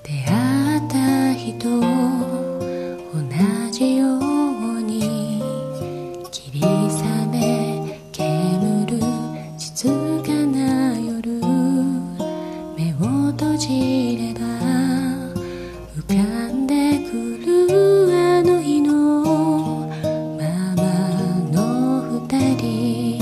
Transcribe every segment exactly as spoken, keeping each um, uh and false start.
出会った人同じように霧雨煙る静かな夜、目を閉じれば浮かんでくるあの日のままの二人、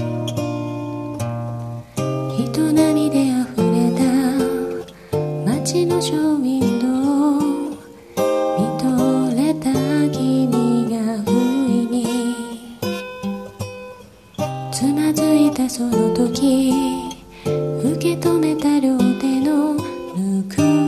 人波で溢れた街のショーウィンドウ、見とれた君が不意につまずいたその時、受け止めた両手のぬく